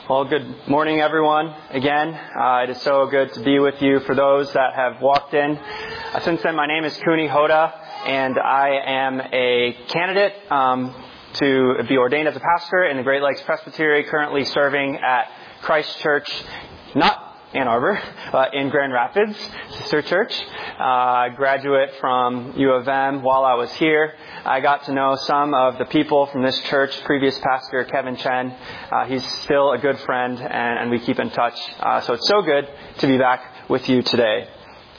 Well, good morning, everyone. Again, it is so good to be with you. For those that have walked in, since then, my name is Kuni Hoda, and I am a candidate to be ordained as a pastor in the Great Lakes Presbytery, currently serving at Christ Church, not Ann Arbor, in Grand Rapids, sister church. Graduate from U of M. While I was here, I got to know some of the people from this church. Previous pastor Kevin Chen, he's still a good friend, and we keep in touch. So it's so good to be back with you today.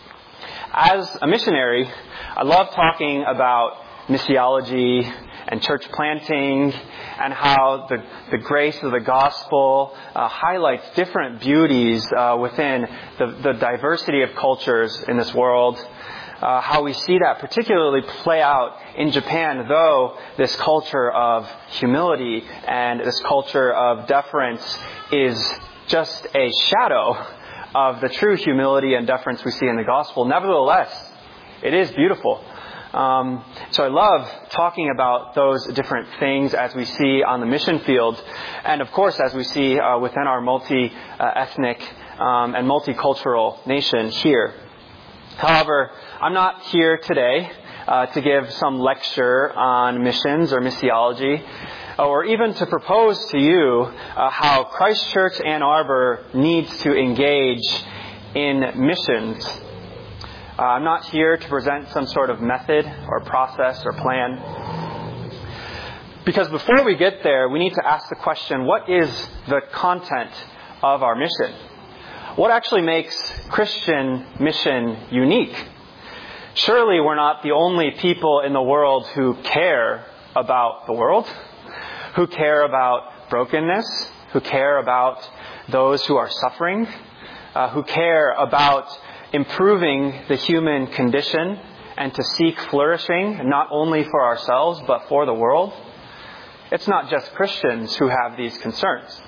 As a missionary, I love talking about missiology and church planting, and how the grace of the gospel highlights different beauties within the diversity of cultures in this world. How we see that particularly play out in Japan, though this culture of humility and this culture of deference is just a shadow of the true humility and deference we see in the gospel. Nevertheless, it is beautiful. So I love talking about those different things as we see on the mission field, and of course as we see within our multi-ethnic and multicultural nation here. However, I'm not here today to give some lecture on missions or missiology, or even to propose to you how Christ Church Ann Arbor needs to engage in missions. I'm not here to present some sort of method or process or plan. Because before we get there, we need to ask the question, what is the content of our mission? What actually makes Christian mission unique? Surely we're not the only people in the world who care about the world, who care about brokenness, who care about those who are suffering, who care about improving the human condition and to seek flourishing not only for ourselves but for the world. It's not just Christians who have these concerns.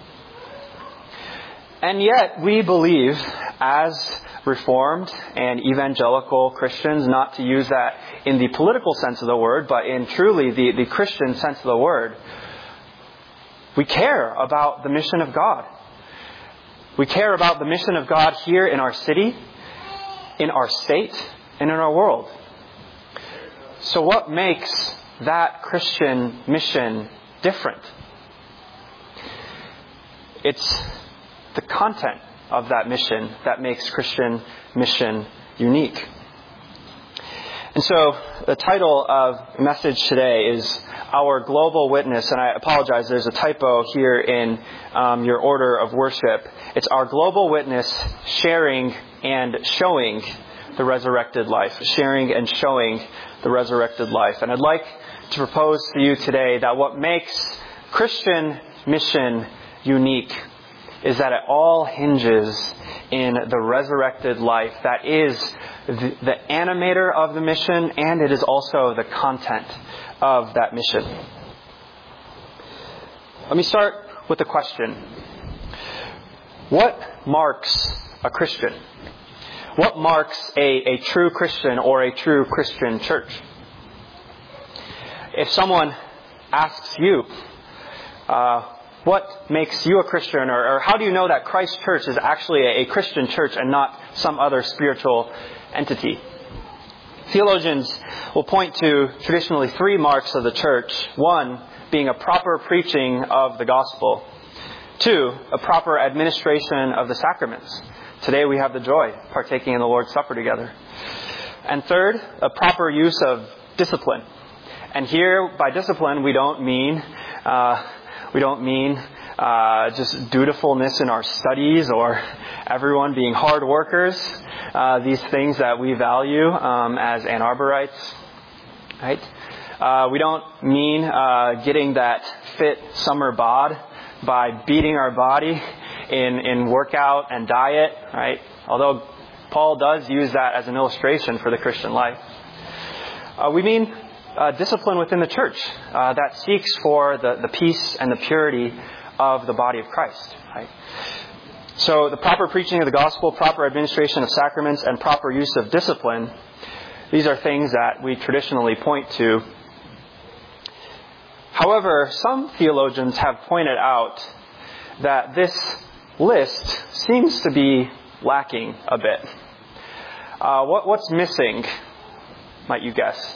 And yet we believe as Reformed and evangelical Christians, not to use that in the political sense of the word, but in truly the Christian sense of the word, we care about the mission of God. We care about the mission of God here in our city, in our state, and in our world. So what makes that Christian mission different? It's the content of that mission that makes Christian mission unique. And so the title of the message today is Our Global Witness, and I apologize, there's a typo here in your order of worship. It's Our Global Witness, Sharing and Showing the Resurrected Life. Sharing and showing the resurrected life. And I'd like to propose to you today that what makes Christian mission unique is that it all hinges in the resurrected life that is the animator of the mission, and it is also the content of that mission. Let me start with a question. What marks a Christian? What marks a true Christian or a true Christian church? If someone asks you, what makes you a Christian, or how do you know that Christ Church is actually a Christian church and not some other spiritual entity? Theologians will point to traditionally 3 marks of the church. 1, being a proper preaching of the gospel. 2, a proper administration of the sacraments. Today we have the joy partaking in the Lord's Supper together. And 3rd, a proper use of discipline. And here, by discipline, we don't mean just dutifulness in our studies or everyone being hard workers. These things that we value as Ann Arborites, right? We don't mean getting that fit summer bod by beating our body in workout and diet, right? Although Paul does use that as an illustration for the Christian life. We mean discipline within the church that seeks for the peace and the purity of the body of Christ, right? So the proper preaching of the gospel, proper administration of sacraments, and proper use of discipline, these are things that we traditionally point to. However, some theologians have pointed out that this list seems to be lacking a bit. What's missing, might you guess?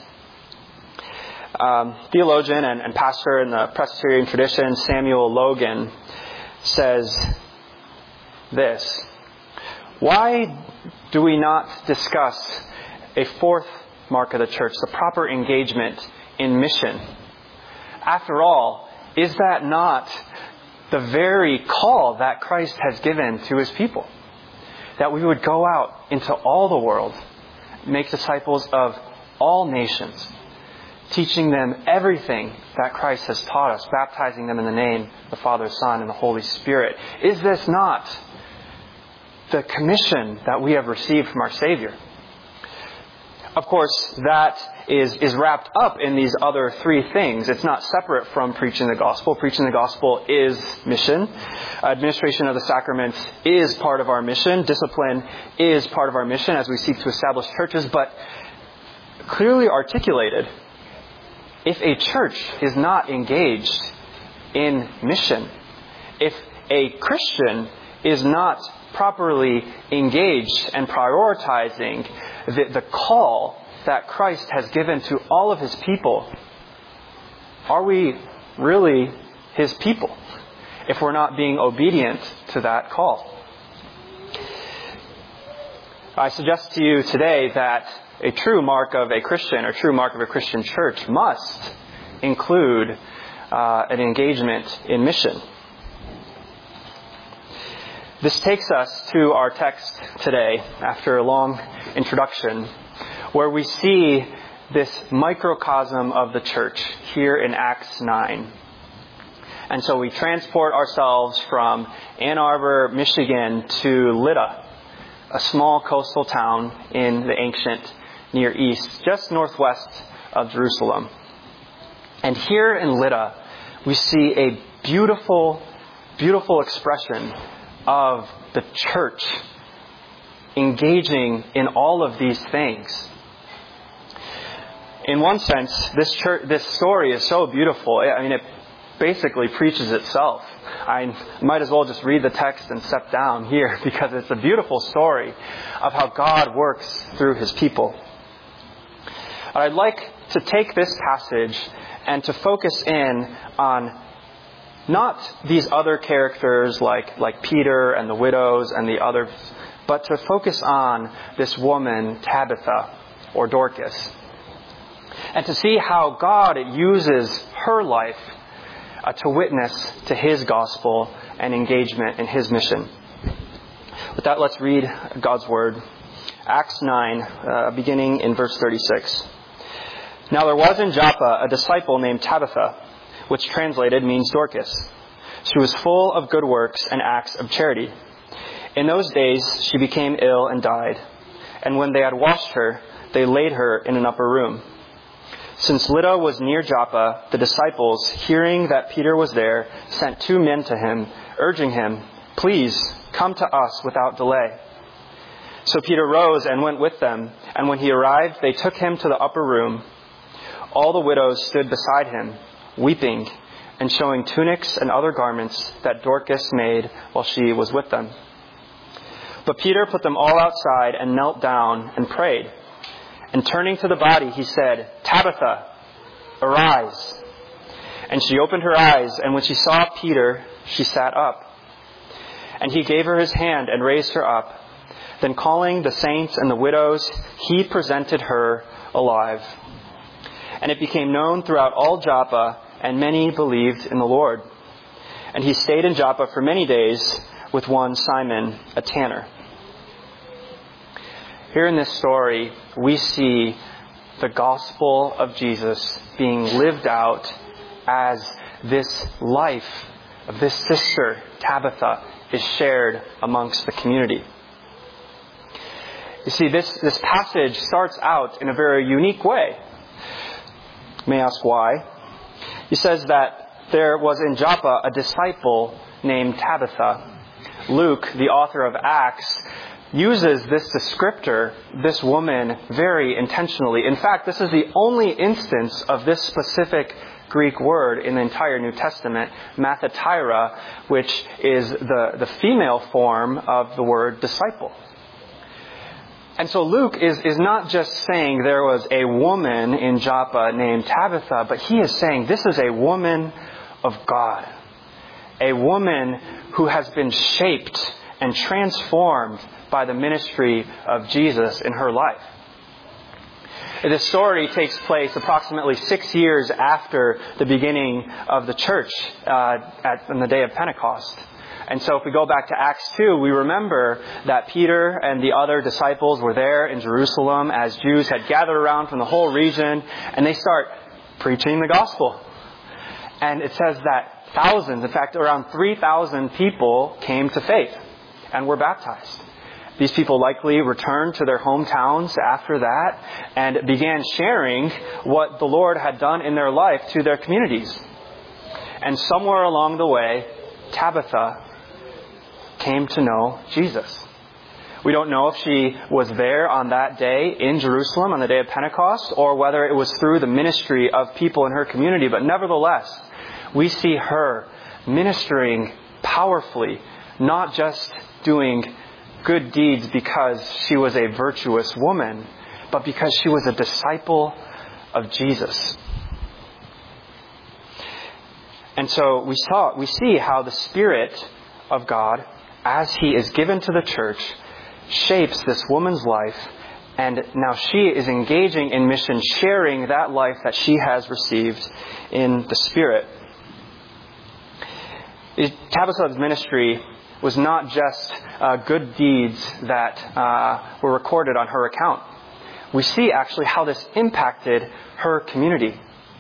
Theologian and pastor in the Presbyterian tradition, Samuel Logan, says this: why do we not discuss a fourth mark of the church, the proper engagement in mission? After all, is that not the very call that Christ has given to his people? That we would go out into all the world, make disciples of all nations, teaching them everything that Christ has taught us, baptizing them in the name of the Father, Son, and the Holy Spirit. Is this not the commission that we have received from our Savior? Of course, that is wrapped up in these other three things. It's not separate from preaching the gospel. Preaching the gospel is mission. Administration of the sacraments is part of our mission. Discipline is part of our mission as we seek to establish churches. But clearly articulated, if a church is not engaged in mission, if a Christian is not properly engaged and prioritizing the call that Christ has given to all of his people, are we really his people if we're not being obedient to that call? I suggest to you today that a true mark of a Christian or true mark of a Christian church must include an engagement in mission. This takes us to our text today, after a long introduction, where we see this microcosm of the church here in Acts 9. And so we transport ourselves from Ann Arbor, Michigan to Lydda, a small coastal town in the ancient Near East, just northwest of Jerusalem. And here in Lydda, we see a beautiful, beautiful expression of the church engaging in all of these things. In one sense, this story is so beautiful. I mean, it basically preaches itself. I might as well just read the text and step down here because it's a beautiful story of how God works through his people. I'd like to take this passage and to focus in on not these other characters like Peter and the widows and the others, but to focus on this woman, Tabitha, or Dorcas, and to see how God uses her life to witness to his gospel and engagement in his mission. With that, let's read God's word. Acts 9, beginning in verse 36. Now there was in Joppa a disciple named Tabitha, which translated means Dorcas. She was full of good works and acts of charity. In those days she became ill and died. And when they had washed her, they laid her in an upper room. Since Lydda was near Joppa, the disciples, hearing that Peter was there, sent 2 men to him, urging him, "Please, come to us without delay." So Peter rose and went with them, and when he arrived, they took him to the upper room. All the widows stood beside him, weeping and showing tunics and other garments that Dorcas made while she was with them. But Peter put them all outside and knelt down and prayed. And turning to the body, he said, "Tabitha, arise." And she opened her eyes, and when she saw Peter, she sat up. And he gave her his hand and raised her up. Then calling the saints and the widows, he presented her alive. And it became known throughout all Joppa, and many believed in the Lord. And he stayed in Joppa for many days with one Simon, a tanner. Here in this story, we see the gospel of Jesus being lived out as this life of this sister, Tabitha, is shared amongst the community. You see, this passage starts out in a very unique way. You may ask why. He says that there was in Joppa a disciple named Tabitha. Luke, the author of Acts, uses this descriptor, this woman, very intentionally. In fact, this is the only instance of this specific Greek word in the entire New Testament, Mathatira, which is the female form of the word disciple. And so Luke is not just saying there was a woman in Joppa named Tabitha, but he is saying this is a woman of God. A woman who has been shaped and transformed by the ministry of Jesus in her life. This story takes place approximately 6 years after the beginning of the church on the day of Pentecost. And so if we go back to Acts 2, we remember that Peter and the other disciples were there in Jerusalem as Jews had gathered around from the whole region, and they start preaching the gospel. And it says that thousands, in fact around 3,000 people came to faith and were baptized. These people likely returned to their hometowns after that and began sharing what the Lord had done in their life to their communities. And somewhere along the way, Tabitha came to know Jesus. We don't know if she was there on that day in Jerusalem on the day of Pentecost or whether it was through the ministry of people in her community. But nevertheless, we see her ministering powerfully, not just doing good deeds because she was a virtuous woman, but because she was a disciple of Jesus. And so we see how the Spirit of God, as He is given to the church, shapes this woman's life, and now she is engaging in mission, sharing that life that she has received in the Spirit. Tabitha's ministry was not just good deeds that were recorded on her account. We see actually how this impacted her community.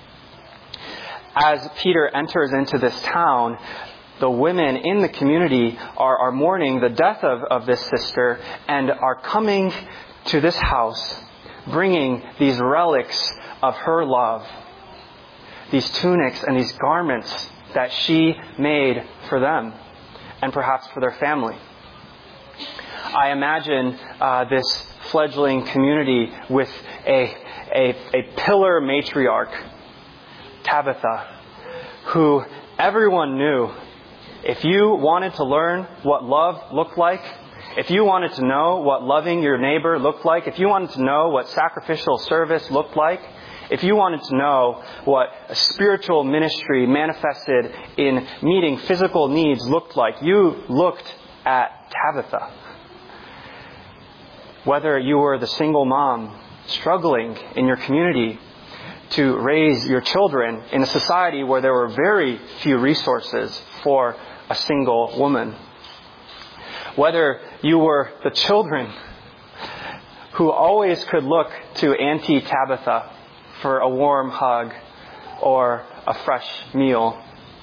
As Peter enters into this town, the women in the community are mourning the death of this sister and are coming to this house, bringing these relics of her love, these tunics and these garments that she made for them and perhaps for their family. I imagine this fledgling community with a pillar matriarch, Tabitha, who everyone knew. If you wanted to learn what love looked like, if you wanted to know what loving your neighbor looked like, if you wanted to know what sacrificial service looked like, if you wanted to know what a spiritual ministry manifested in meeting physical needs looked like, you looked at Tabitha. Whether you were the single mom struggling in your community to raise your children in a society where there were very few resources for a single woman. Whether you were the children who always could look to Auntie Tabitha for a warm hug or a fresh meal.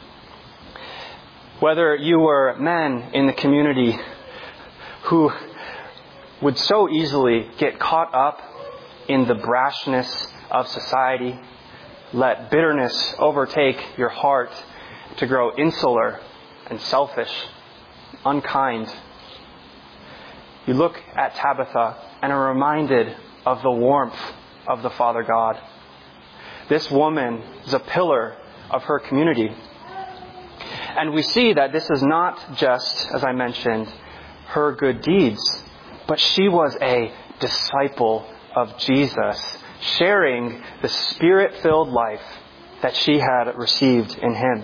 Whether you were men in the community who would so easily get caught up in the brashness of society, let bitterness overtake your heart to grow insular and selfish, unkind. You look at Tabitha and are reminded of the warmth of the Father God. This woman is a pillar of her community. And we see that this is not just, as I mentioned, her good deeds, but she was a disciple of Jesus, sharing the Spirit-filled life that she had received in Him.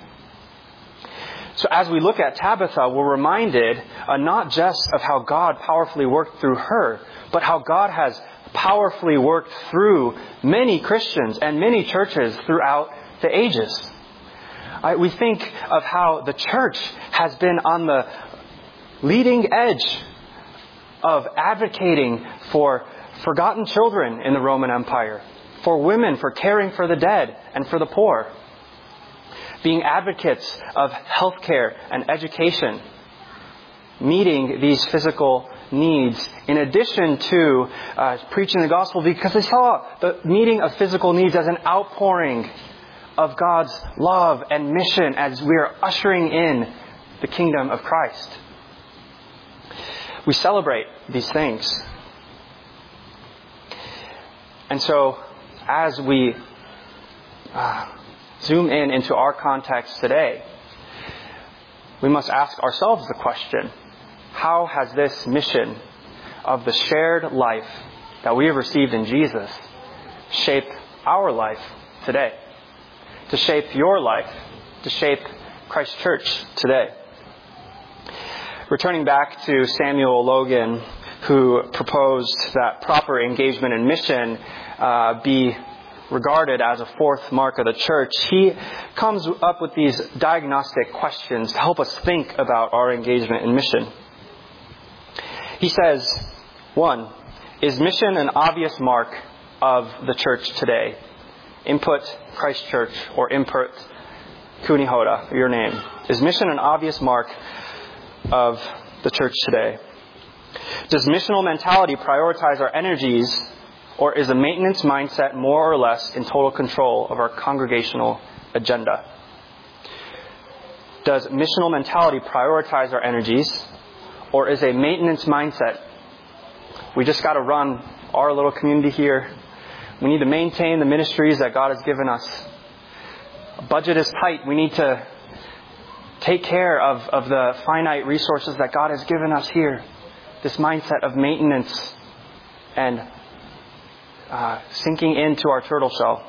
So as we look at Tabitha, we're reminded not just of how God powerfully worked through her, but how God has powerfully worked through many Christians and many churches throughout the ages. We think of how the church has been on the leading edge of advocating for forgotten children in the Roman Empire, for women, for caring for the dead and for the poor, being advocates of healthcare and education, meeting these physical needs in addition to preaching the gospel, because they saw the meeting of physical needs as an outpouring of God's love and mission as we are ushering in the kingdom of Christ. We celebrate these things. And so as we zoom in into our context today, we must ask ourselves the question, how has this mission of the shared life that we have received in Jesus shaped our life today? To shape your life, to shape Christ Church today. Returning back to Samuel Logan, who proposed that proper engagement in mission be regarded as a fourth mark of the church, he comes up with these diagnostic questions to help us think about our engagement in mission. He says, 1, is mission an obvious mark of the church today? Input Christ Church or input Kuni Hoda, your name. Is mission an obvious mark of the church today? Does missional mentality prioritize our energies, or is a maintenance mindset more or less in total control of our congregational agenda? Does missional mentality prioritize our energies, or is a maintenance mindset, we just got to run our little community here, we need to maintain the ministries that God has given us, budget is tight, we need to take care of the finite resources that God has given us here. This mindset of maintenance and sinking into our turtle shell.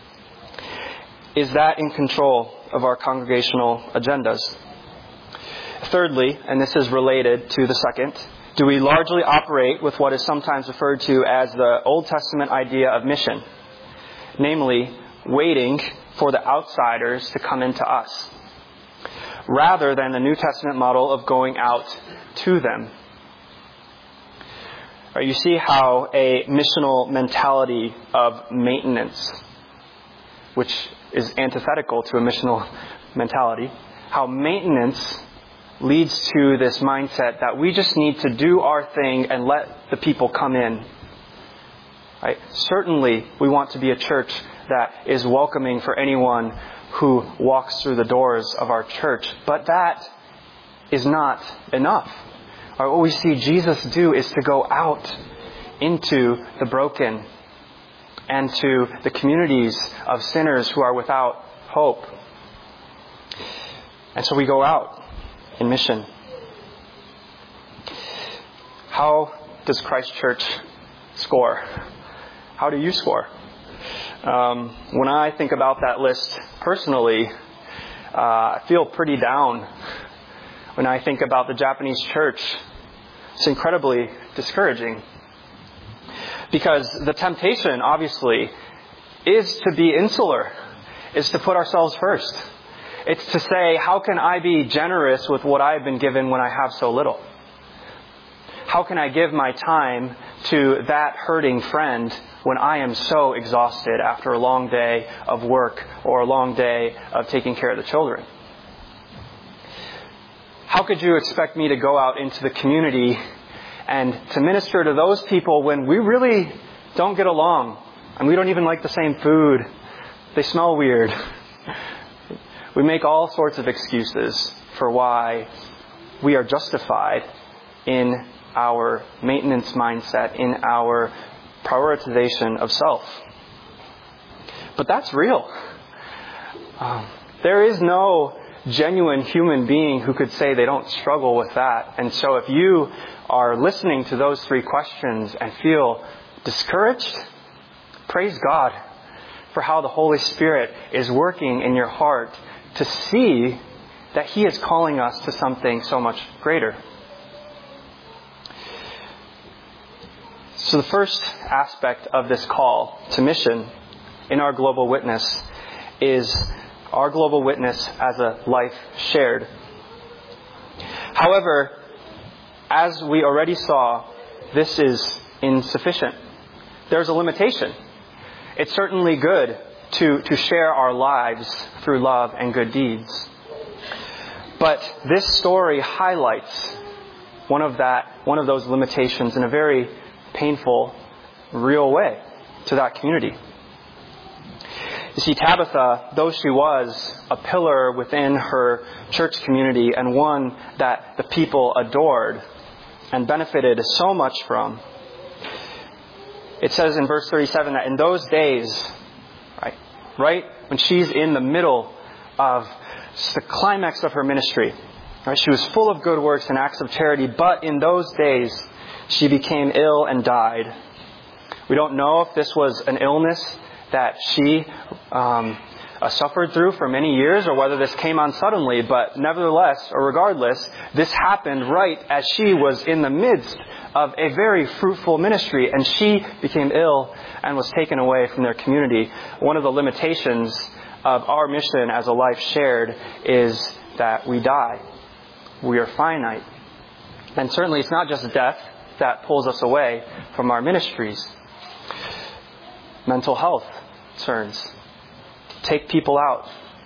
Is that in control of our congregational agendas? Thirdly, and this is related to the second, do we largely operate with what is sometimes referred to as the Old Testament idea of mission? Namely, waiting for the outsiders to come into us, rather than the New Testament model of going out to them. You see how a missional mentality of maintenance, which is antithetical to a missional mentality, how maintenance leads to this mindset that we just need to do our thing and let the people come in. Right? Certainly, we want to be a church that is welcoming for anyone who walks through the doors of our church, but that is not enough. What we see Jesus do is to go out into the broken and to the communities of sinners who are without hope. And so we go out in mission. How does Christ Church score? How do you score? When I think about that list personally, I feel pretty down. When I think about the Japanese church, it's incredibly discouraging. Because the temptation, obviously, is to be insular, is to put ourselves first. It's to say, how can I be generous with what I've been given when I have so little? How can I give my time to that hurting friend when I am so exhausted after a long day of work or a long day of taking care of the children? How could you expect me to go out into the community and to minister to those people when we really don't get along and we don't even like the same food? They smell weird. We make all sorts of excuses for why we are justified in our maintenance mindset, in our prioritization of self. But that's real. There is no genuine human being who could say they don't struggle with that. And so if you are listening to those three questions and feel discouraged, praise God for how the Holy Spirit is working in your heart to see that He is calling us to something so much greater. So the first aspect of this call to mission in our global witness is our global witness as a life shared. However, as we already saw, this is insufficient. There's a limitation. It's certainly good to share our lives through love and good deeds. But this story highlights one of those limitations in a very painful, real way to that community. You see, Tabitha, though she was a pillar within her church community and one that the people adored and benefited so much from, it says in verse 37 that in those days, right when she's in the middle of the climax of her ministry. Right? She was full of good works and acts of charity, but in those days she became ill and died. We don't know if this was an illness that she suffered through for many years, or whether this came on suddenly, but nevertheless, or regardless, this happened right as she was in the midst of a very fruitful ministry, and she became ill and was taken away from their community. One of the limitations of our mission as a life shared is that we die. We are finite. And certainly it's not just death that pulls us away from our ministries. Mental health concerns take people out.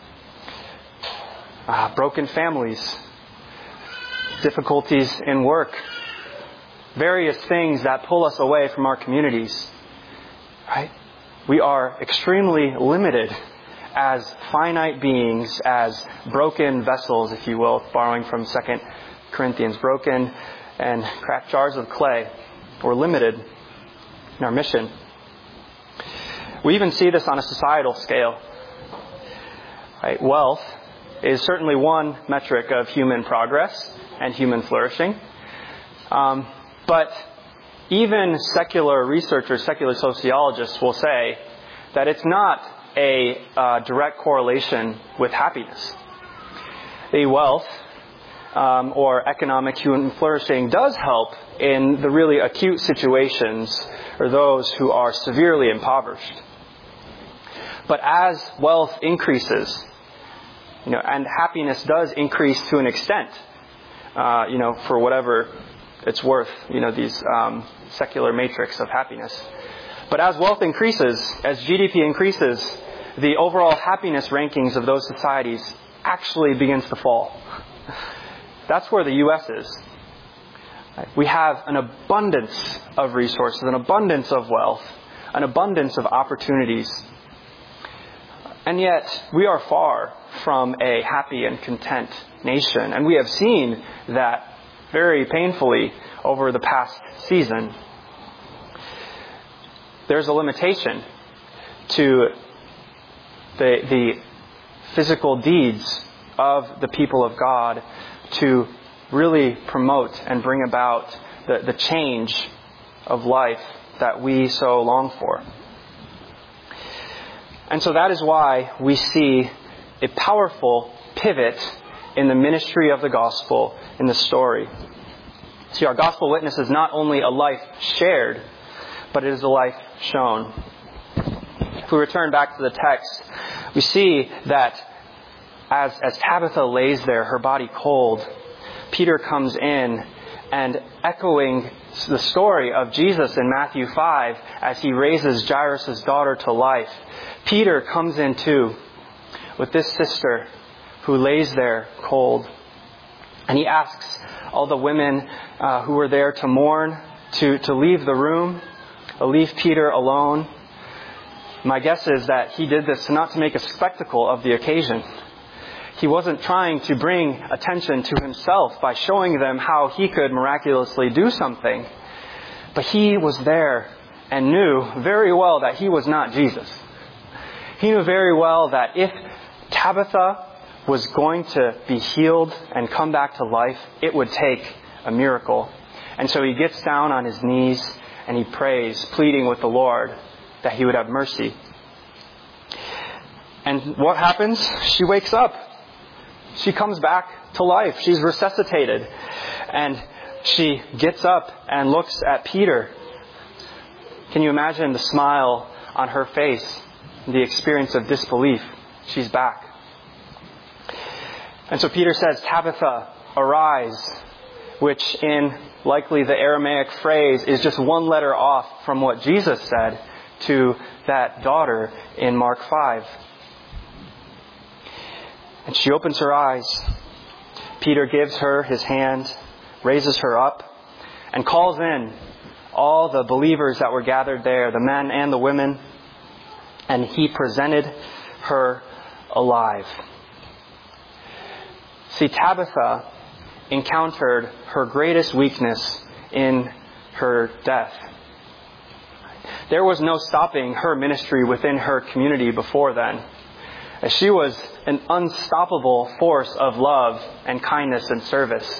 Broken families, difficulties in work, various things that pull us away from our communities. Right? We are extremely limited as finite beings, as broken vessels, if you will, borrowing from 2 Corinthians, broken and cracked jars of clay. We're limited in our mission. We even see this on a societal scale. Right? Wealth is certainly one metric of human progress and human flourishing. But even secular researchers, secular sociologists will say that it's not a direct correlation with happiness. The wealth or economic human flourishing does help in the really acute situations or those who are severely impoverished. But as wealth increases, and happiness does increase to an extent, for whatever it's worth, these secular matrix of happiness. But as wealth increases, as GDP increases, the overall happiness rankings of those societies actually begins to fall. That's where the U.S. is. We have an abundance of resources, an abundance of wealth, an abundance of opportunities. And yet, we are far from a happy and content nation. And we have seen that very painfully over the past season. There's a limitation to the physical deeds of the people of God to really promote and bring about the change of life that we so long for. And so that is why we see a powerful pivot in the ministry of the gospel in the story. See, our gospel witness is not only a life shared, but it is a life shown. If we return back to the text, we see that as Tabitha lays there, her body cold, Peter comes in and echoing the story of Jesus in Matthew 5 as he raises Jairus' daughter to life, Peter comes in too with this sister who lays there cold. And he asks all the women who were there to mourn to leave the room, leave Peter alone. My guess is that he did this not to make a spectacle of the occasion. He wasn't trying to bring attention to himself by showing them how he could miraculously do something. But he was there and knew very well that he was not Jesus. He knew very well that if Tabitha was going to be healed and come back to life, it would take a miracle. And so he gets down on his knees and he prays, pleading with the Lord that he would have mercy. And what happens? She wakes up. She comes back to life. She's resuscitated. And she gets up and looks at Peter. Can you imagine the smile on her face, the experience of disbelief? She's back. And so Peter says, "Tabitha, arise," which in likely the Aramaic phrase is just one letter off from what Jesus said to that daughter in Mark 5. And she opens her eyes. Peter gives her his hand, raises her up, and calls in all the believers that were gathered there, the men and the women, and he presented her alive. See, Tabitha encountered her greatest weakness in her death. There was no stopping her ministry within her community before then. She was an unstoppable force of love and kindness and service.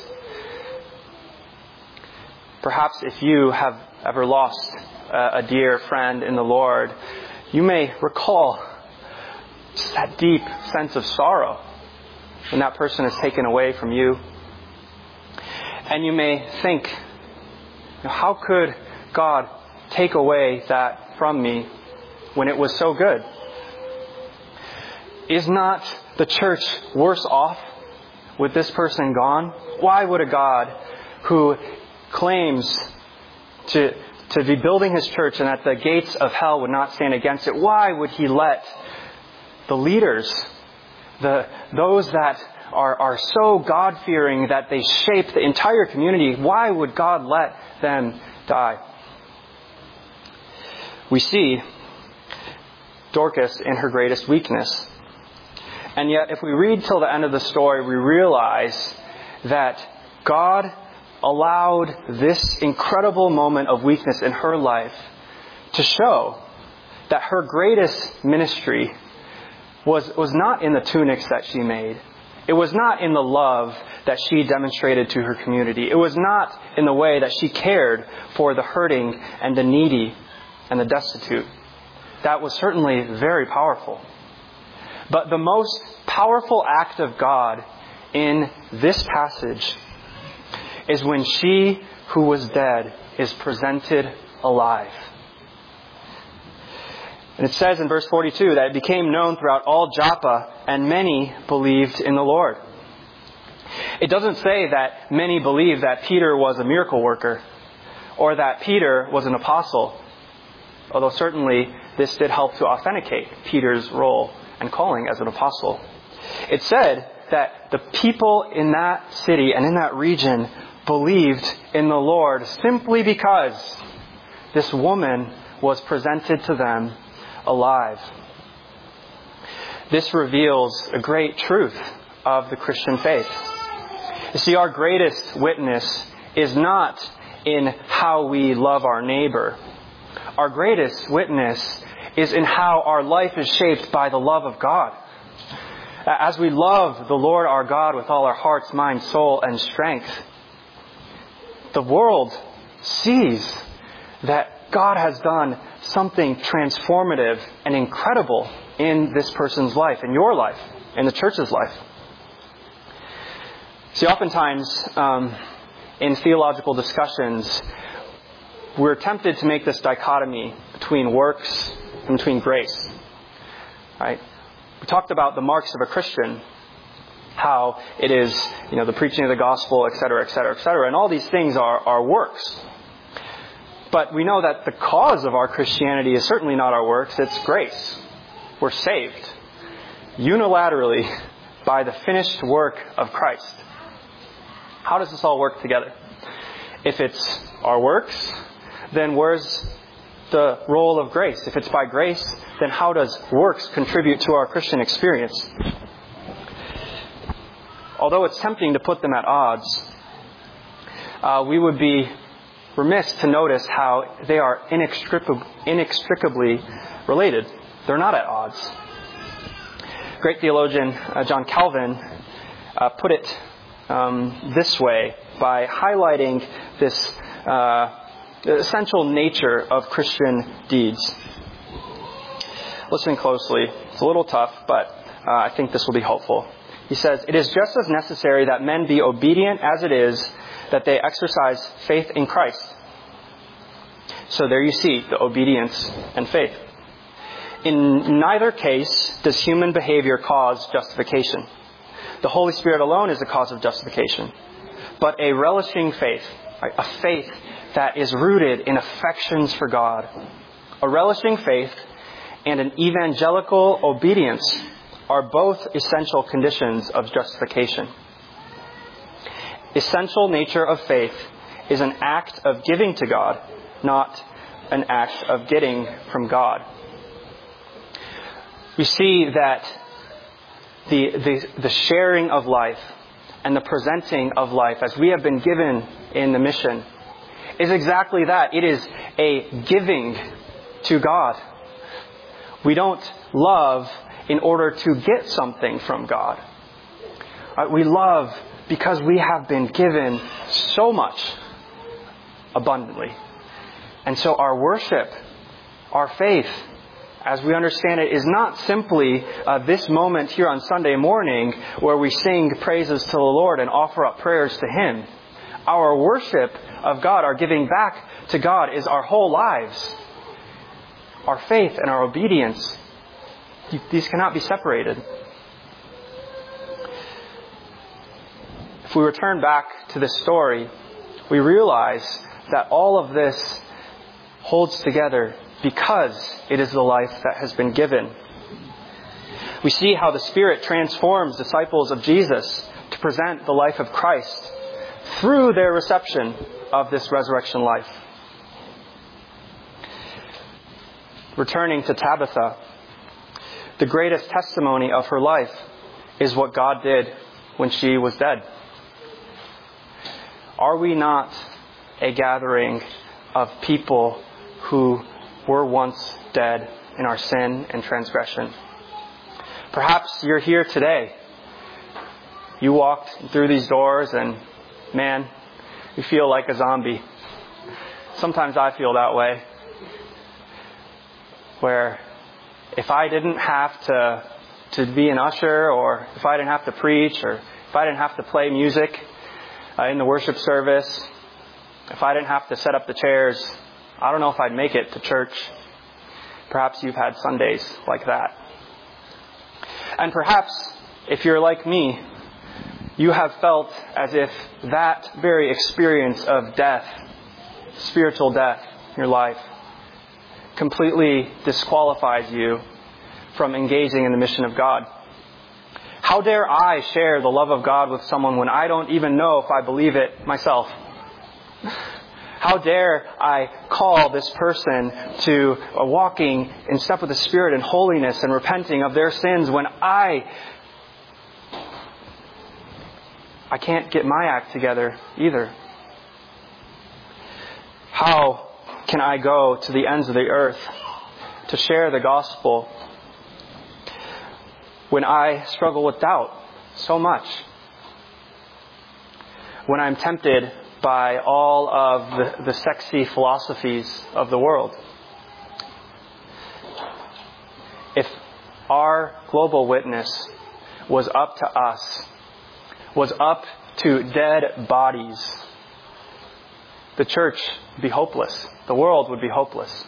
Perhaps if you have ever lost a dear friend in the Lord, you may recall just that deep sense of sorrow when that person is taken away from you. And you may think, how could God take away that from me when it was so good? Is not the church worse off with this person gone? Why would a God who claims to be building His church and that the gates of hell would not stand against it, why would He let the leaders, those that are so God-fearing that they shape the entire community, why would God let them die? We see Dorcas in her greatest weakness. And yet, if we read till the end of the story, we realize that God allowed this incredible moment of weakness in her life to show that her greatest ministry was not in the tunics that she made. It was not in the love that she demonstrated to her community. It was not in the way that she cared for the hurting and the needy and the destitute. That was certainly very powerful. But the most powerful act of God in this passage is when she who was dead is presented alive. And it says in verse 42 that it became known throughout all Joppa, and many believed in the Lord. It doesn't say that many believed that Peter was a miracle worker or that Peter was an apostle, although certainly this did help to authenticate Peter's role and calling as an apostle. It said that the people in that city and in that region believed in the Lord simply because this woman was presented to them alive. This reveals a great truth of the Christian faith. You see, our greatest witness is not in how we love our neighbor. Our greatest witness is in how our life is shaped by the love of God. As we love the Lord our God with all our hearts, mind, soul, and strength, the world sees that God has done something transformative and incredible in this person's life, in your life, in the church's life. See, oftentimes in theological discussions, we're tempted to make this dichotomy between works and between grace. Right? We talked about the marks of a Christian, how it is, the preaching of the gospel, etc., etc., etc., and all these things are works. But we know that the cause of our Christianity is certainly not our works, it's grace. We're saved unilaterally by the finished work of Christ. How does this all work together? If it's our works, then where's the role of grace? If it's by grace, then how does works contribute to our Christian experience? Although it's tempting to put them at odds, we would be remiss to notice how they are inextricably related. They're not at odds. Great theologian John Calvin put it this way by highlighting this the essential nature of Christian deeds. Listen closely. It's a little tough, but I think this will be helpful. He says, "It is just as necessary that men be obedient as it is that they exercise faith in Christ." So there you see the obedience and faith. In neither case does human behavior cause justification. The Holy Spirit alone is the cause of justification. But a relishing faith, a faith that is rooted in affections for God, a relishing faith and an evangelical obedience are both essential conditions of justification. Essential nature of faith is an act of giving to God, not an act of getting from God. We see that the sharing of life and the presenting of life as we have been given in the mission is exactly that. It is a giving to God. We don't love in order to get something from God. We love because we have been given so much abundantly. And so our worship, our faith, as we understand it, is not simply this moment here on Sunday morning where we sing praises to the Lord and offer up prayers to Him. Our worship of God, our giving back to God, is our whole lives. Our faith and our obedience, these cannot be separated. If we return back to this story, we realize that all of this holds together because it is the life that has been given. We see how the Spirit transforms disciples of Jesus to present the life of Christ through their reception of this resurrection life. Returning to Tabitha, the greatest testimony of her life is what God did when she was dead. Are we not a gathering of people who were once dead in our sin and transgression? Perhaps you're here today. You walked through these doors and, man, you feel like a zombie. Sometimes I feel that way. Where if I didn't have to be an usher, or if I didn't have to preach, or if I didn't have to play music in the worship service, if I didn't have to set up the chairs, I don't know if I'd make it to church. Perhaps you've had Sundays like that. And perhaps, if you're like me, you have felt as if that very experience of death, spiritual death in your life, completely disqualifies you from engaging in the mission of God. How dare I share the love of God with someone when I don't even know if I believe it myself? How dare I call this person to walking in step with the Spirit in holiness and repenting of their sins when I can't get my act together either? How can I go to the ends of the earth to share the gospel when I struggle with doubt so much? When I'm tempted by all of the sexy philosophies of the world? If our global witness was up to us, was up to dead bodies, the church would be hopeless. The world would be hopeless.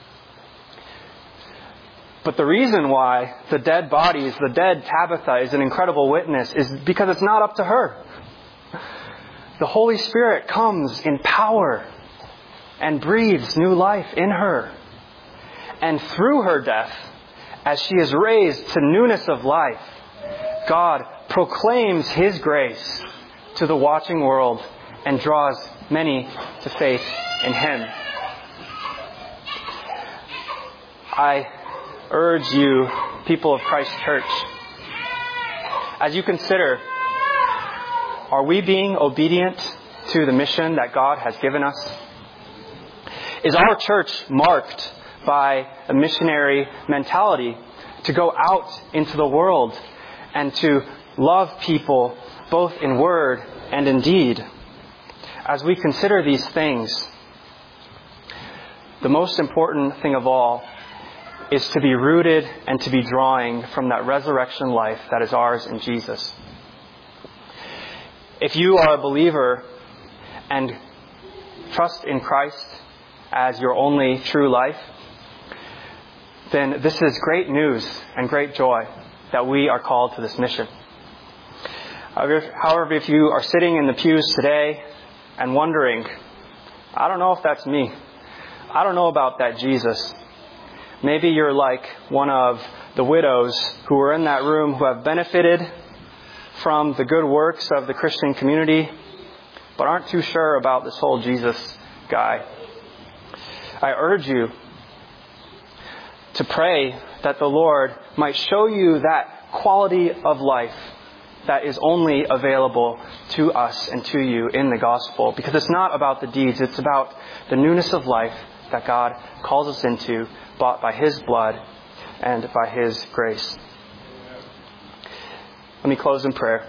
But the reason why the dead bodies, the dead Tabitha is an incredible witness is because it's not up to her. The Holy Spirit comes in power and breathes new life in her. And through her death, as she is raised to newness of life, God proclaims His grace to the watching world and draws many to faith in Him. I urge you, people of Christ Church, as you consider, are we being obedient to the mission that God has given us? Is our church marked by a missionary mentality to go out into the world and to love people both in word and in deed? As we consider these things, the most important thing of all is to be rooted and to be drawing from that resurrection life that is ours in Jesus. If you are a believer and trust in Christ as your only true life, then this is great news and great joy that we are called to this mission. However, if you are sitting in the pews today and wondering, I don't know if that's me. I don't know about that Jesus. Maybe you're like one of the widows who were in that room who have benefited from the good works of the Christian community, but aren't too sure about this whole Jesus guy. I urge you to pray that the Lord might show you that quality of life that is only available to us and to you in the gospel. Because it's not about the deeds, it's about the newness of life that God calls us into, bought by His blood and by His grace. Let me close in prayer.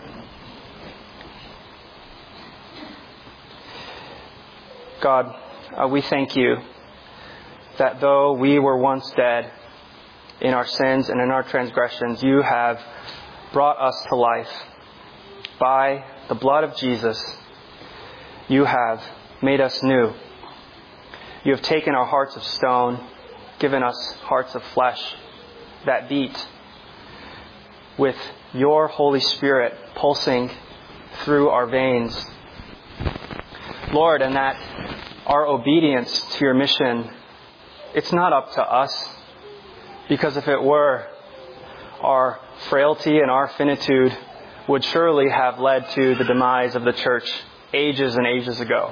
God, we thank you that though we were once dead in our sins and in our transgressions, you have brought us to life. By the blood of Jesus, you have made us new. You have taken our hearts of stone, given us hearts of flesh that beat with your Holy Spirit pulsing through our veins. Lord, and that our obedience to your mission, it's not up to us, because if it were, our frailty and our finitude would surely have led to the demise of the church ages and ages ago.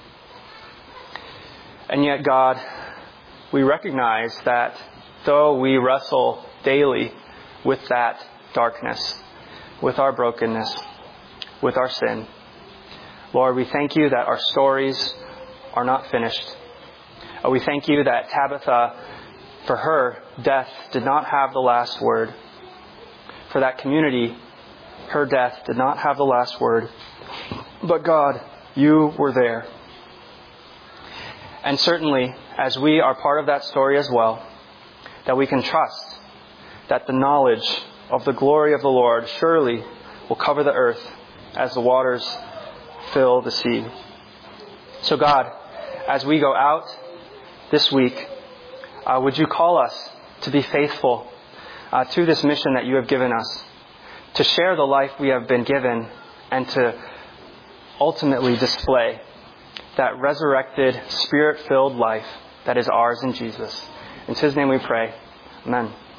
And yet, God, we recognize that though we wrestle daily with that darkness, with our brokenness, with our sin, Lord, we thank you that our stories are not finished. We thank you that Tabitha, for her, death did not have the last word. For that community, her death did not have the last word. But God, you were there. And certainly, as we are part of that story as well, that we can trust that the knowledge of the glory of the Lord surely will cover the earth as the waters fill the sea. So God, as we go out this week, would you call us to be faithful to this mission that you have given us, to share the life we have been given, and to ultimately display that resurrected, Spirit-filled life that is ours in Jesus. In His name we pray. Amen.